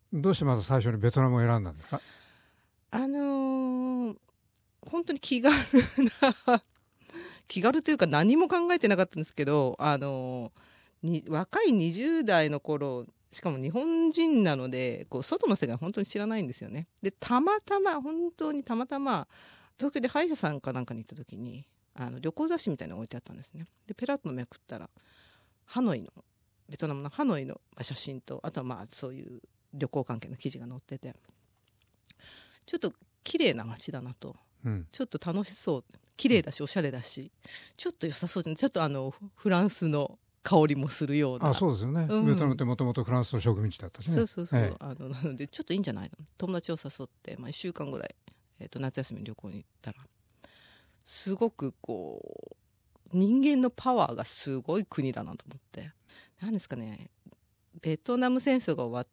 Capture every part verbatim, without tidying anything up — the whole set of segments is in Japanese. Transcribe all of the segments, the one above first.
どうしてまず最初にベトナムを選んだんですか？ あのー、本当に気軽な気軽というか何も考えてなかったんですけど、あのー、に若いにじゅう代の頃、しかも日本人なのでこう外の世界本当に知らないんですよね。でたまたま本当にたまたま東京で歯医者さんかなんかに行った時にあの旅行雑誌みたいなのが置いてあったんですね。でペラッとめくったらハノイのベトナムのハノイの写真と、あとはまあそういう旅行関係の記事が載ってて、ちょっと綺麗な街だなと、うん、ちょっと楽しそう、綺麗だしおしゃれだしちょっと良さそうじゃない、ちょっとあのフランスの香りもするような。 あ、そうですよね、うん、ベトナムってもともとフランスの植民地だったしね。 そうそうそう、 ええ、 あのなのでちょっといいんじゃないの、友達を誘って、まあ、いっしゅうかんぐらい、えー、と夏休みに旅行に行ったらすごくこう人間のパワーがすごい国だなと思って、なんですかね、ベトナム戦争が終わって、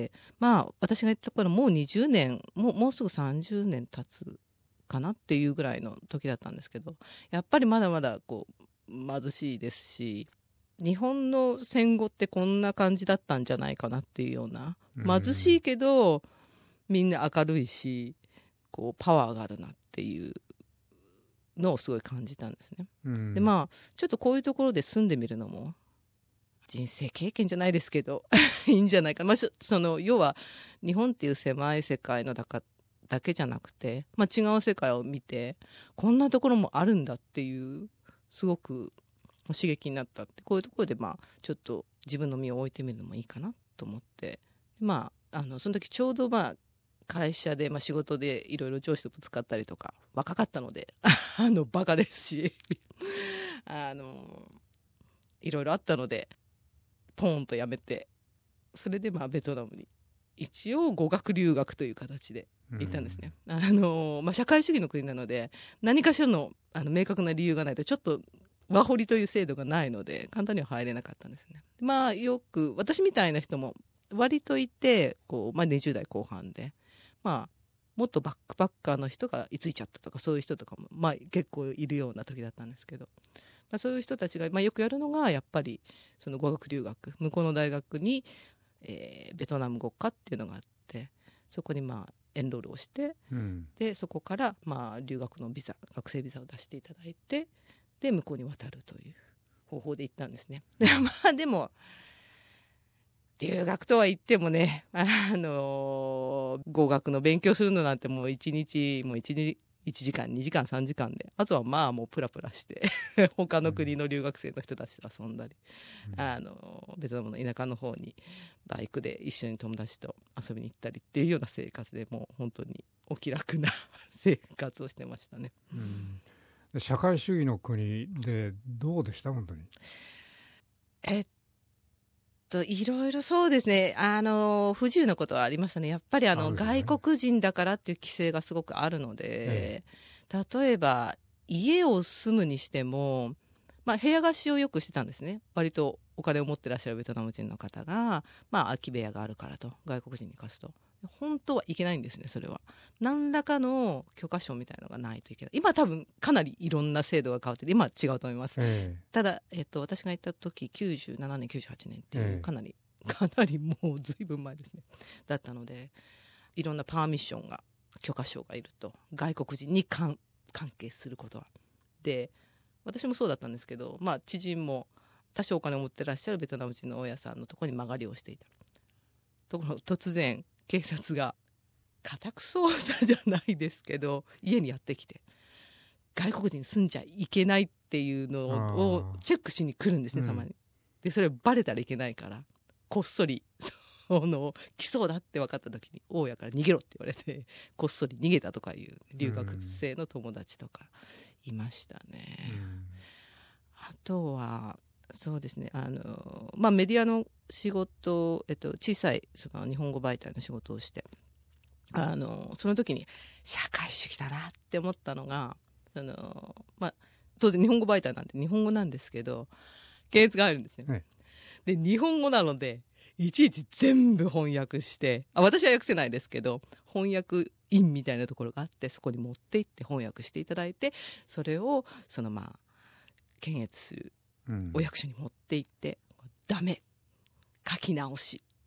まあ私が言った頃もうにじゅうねん、もう、もうすぐさんじゅうねん経つかなっていうぐらいの時だったんですけど、やっぱりまだまだこう貧しいですし、日本の戦後ってこんな感じだったんじゃないかなっていうような、貧しいけどみんな明るいしこうパワーがあるなっていうのをすごい感じたんですね。でまあちょっとこういうところで住んでみるのも人生経験じゃないですけどいいんじゃないか、まあ、その要は日本っていう狭い世界の中だけじゃなくて、まあ、違う世界を見てこんなところもあるんだっていうすごく刺激になったって、こういうところでまあちょっと自分の身を置いてみるのもいいかなと思って、まああのその時ちょうどまあ会社で、まあ、仕事でいろいろ上司とぶつかったりとか、若かったのであのバカですしあのいろいろあったのでポーンとやめて、それでまあベトナムに一応語学留学という形で行ったんですね。うん、あのまあ、社会主義の国なので何かしらの、あの明確な理由がないとちょっとワホリという制度がないので簡単には入れなかったんですね。まあよく私みたいな人も割といてこう、まあ、にじゅう代後半で、まあ、もっとバックパッカーの人が居ついちゃったとかそういう人とかも、まあ、結構いるような時だったんですけど、まあ、そういう人たちが、まあ、よくやるのがやっぱりその語学留学、向こうの大学に、えー、ベトナム語科っていうのがあって、そこにまあエンロールをして、うん、でそこからまあ留学のビザ、学生ビザを出していただいて、で向こうに渡るという方法で行ったんですね。でまあでも留学とは言ってもね、あのー、語学の勉強するのなんてもういちにちもういちじかんにじかんさんじかんで、あとはまあもうプラプラして他の国の留学生の人たちと遊んだり、うん、あのベトナムの田舎の方にバイクで一緒に友達と遊びに行ったりっていうような生活で、もう本当にお気楽な生活をしてましたね。 うん、社会主義の国でどうでした？本当にえっといろいろそうですね、あの不自由なことはありましたね。やっぱりあの、ね、外国人だからっていう規制がすごくあるので、ええ、例えば家を住むにしても、まあ、部屋貸しをよくしてたんですね。割とお金を持ってらっしゃるベトナム人の方が、まあ、空き部屋があるからと外国人に貸すと、本当はいけないんですね。それは何らかの許可証みたいなのがないといけない。今多分かなりいろんな制度が変わってて今は違うと思います、えー、ただ、えっと、私が行った時きゅうじゅうななねんきゅうじゅうはちねんっていうかなり、えー、かなりもうずいぶん前ですねだったので、いろんなパーミッションが許可証がいると、外国人に関係することはで、私もそうだったんですけど、まあ、知人も多少お金を持ってらっしゃるベトナム人の大家さんのところに間借りをしていたところ、突然警察が家宅捜査じゃないですけど家にやってきて、外国人住んじゃいけないっていうのをチェックしに来るんですね、たまに、うん、でそれバレたらいけないからこっそりその来そうだって分かった時に大家から逃げろって言われてこっそり逃げたとかいう留学生の友達とかいましたね、うん、あとはそうですね、あの、まあ、メディアの仕事、えっと、小さいその日本語媒体の仕事をして、あのその時に社会主義だなって思ったのが、その、まあ、当然日本語媒体なんで日本語なんですけど検閲が入るんですね、はい、で日本語なのでいちいち全部翻訳して、あ、私は訳せないですけど翻訳員みたいなところがあって、そこに持って行って翻訳していただいて、それをそのまあ検閲するお役所に持って行って、うん、ダメ、書き直し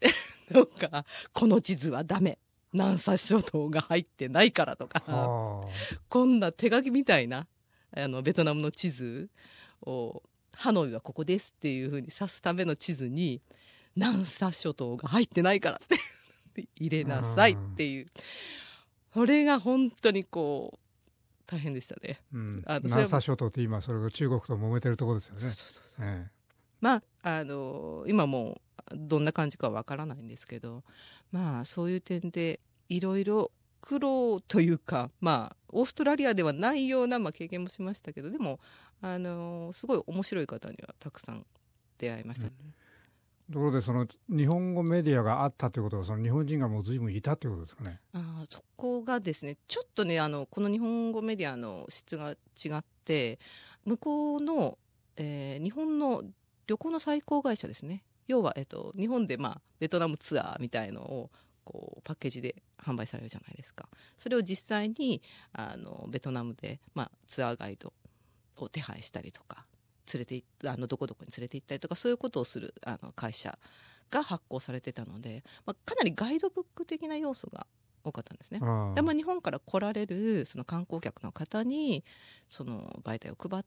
とか、この地図はダメ、南沙諸島が入ってないからとか、 はこんな手書きみたいなあのベトナムの地図を、ハノイはここですっていう風に指すための地図に南沙諸島が入ってないからって入れなさいっていう、それが本当にこう大変でしたね。 うん、 あの南沙諸島って今それが中国と揉めてるところですよね。 そうそうそうそう、 ええ、 まああの今もうどんな感じかわからないんですけど、まあそういう点でいろいろ苦労というか、まあオーストラリアではないような、まあ、経験もしましたけど、でもあのすごい面白い方にはたくさん出会いましたね。 うん、ところでその日本語メディアがあったということは、その日本人がもう随分いたということですかね。 あ、そこがですね、ちょっとね、あのこの日本語メディアの質が違って、向こうの、えー日本の旅行の最高会社ですね、要は、えっと、日本で、まあ、ベトナムツアーみたいのをこうパッケージで販売されるじゃないですか。それを実際にあのベトナムで、まあ、ツアーガイドを手配したりとか、連れてあのどこどこに連れて行ったりとか、そういうことをするあの会社が発行されてたので、まあ、かなりガイドブック的な要素が多かったんですね。 あで、まあ、日本から来られるその観光客の方にその媒体を配って、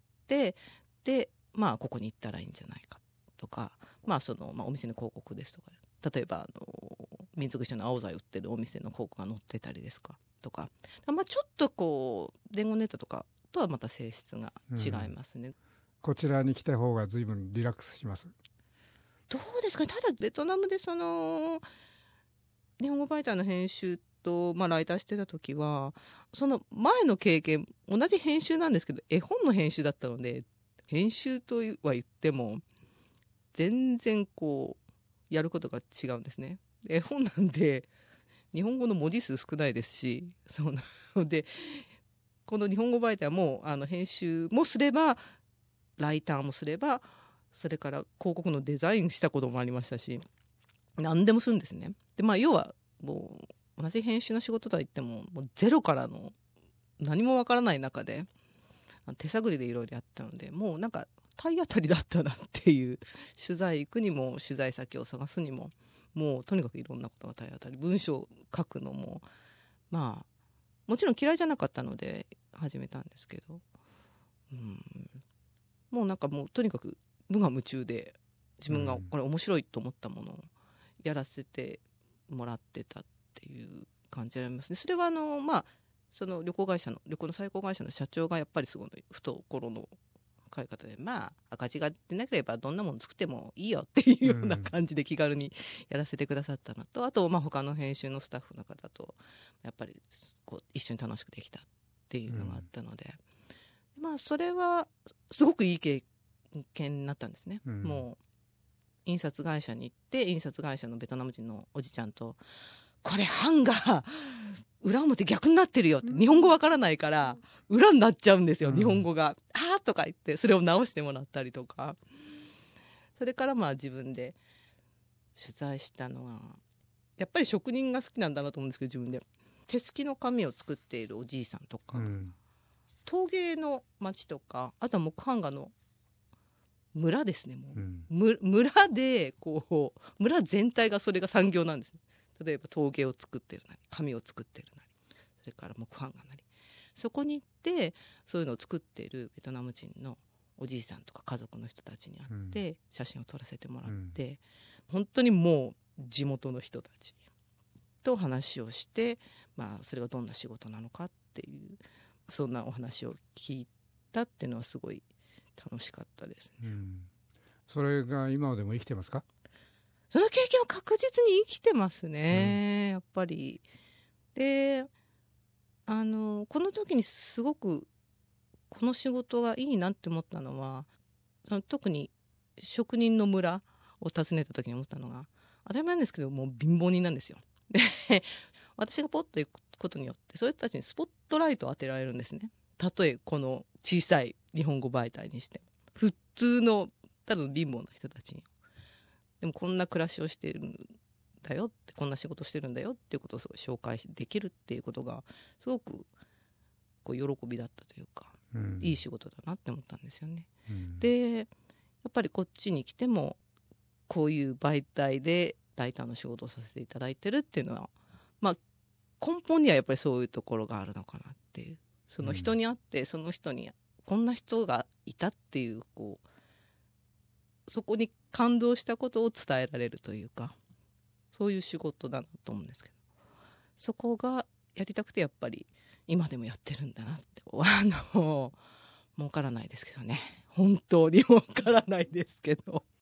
で、まあ、ここに行ったらいいんじゃないかとか、まあそのまあ、お店の広告ですとか、例えばあの民族衣装の青材売ってるお店の広告が載ってたりですかとか、まあ、ちょっとこう伝言ネットとかとはまた性質が違いますね。うん、 こちらに来た方が随分リラックスします。 どうですかね。ただベトナムでその日本語媒体の編集と、まあ、ライターしてた時は、その前の経験、同じ編集なんですけど絵本の編集だったので、編集とは言っても全然こうやることが違うんですね。絵本なんで日本語の文字数少ないですし、そうなのでこの日本語媒体はもうあの編集もすればライターもすれば、それから広告のデザインしたこともありましたし、何でもするんですね。で、まあ、要はもう同じ編集の仕事とは言っても、もうゼロからの何もわからない中で手探りでいろいろやったので、もうなんか体当たりだったなっていう、取材行くにも取材先を探すにも、もうとにかくいろんなことが体当たり、文章を書くのも、まあもちろん嫌いじゃなかったので始めたんですけど、うん、もうなんかもうとにかく無我夢中で自分がこれ面白いと思ったものをやらせてもらってたっていう感じでありますね。それはあの、まあ、その旅行会社の旅行の最高会社の社長がやっぱりすごい懐の深い方で、まあ赤字が出なければどんなもの作ってもいいよっていうような感じで気軽にやらせてくださったのと、あとまあ他の編集のスタッフの方とやっぱりこう一緒に楽しくできたっていうのがあったので、うん、まあそれはすごくいい経験になったんですね。うん、もう印刷会社に行って、印刷会社のベトナム人のおじちゃんと、これ版が裏表逆になってるよって、日本語わからないから裏になっちゃうんですよ、うん、日本語があーとか言ってそれを直してもらったりとか、それからまあ自分で取材したのはやっぱり職人が好きなんだなと思うんですけど、自分で手すきの紙を作っているおじいさんとか、うん、陶芸の町とか、あとは木版画の村ですね、もう、うん、村でこう村全体がそれが産業なんです。例えば陶芸を作ってるなり、紙を作ってるなり、それから木版画なり、そこに行ってそういうのを作っているベトナム人のおじいさんとか家族の人たちに会って写真を撮らせてもらって、うん、本当にもう地元の人たちと話をして、まあ、それがどんな仕事なのかっていう、そんなお話を聞いたっていうのはすごい楽しかったですね。うん、 それが今でも生きてますか？ その経験は確実に生きてますね、うん、やっぱり。で、あのこの時にすごくこの仕事がいいなって思ったのは、その特に職人の村を訪ねた時に思ったのが、当たり前なんですけどもう貧乏人なんですよ。で、私がポッと行くことによってそういう人たちにスポットライトを当てられるんですね。たとえこの小さい日本語媒体にしても、普通のただの貧乏な人たちに、でもこんな暮らしをしてるんだよって、こんな仕事してるんだよっていうことを紹介できるっていうことがすごくこう喜びだったというか、うん、いい仕事だなって思ったんですよね。うん、でやっぱりこっちに来てもこういう媒体でライターの仕事をさせていただいてるっていうのは、まあ、根本にはやっぱりそういうところがあるのかなっていう、その人に会ってその人にこんな人がいたっていう、こうそこに感動したことを伝えられるというか、そういう仕事だなと思うんですけど、そこがやりたくてやっぱり今でもやってるんだなって、あの儲からないですけどね、本当に儲からないですけど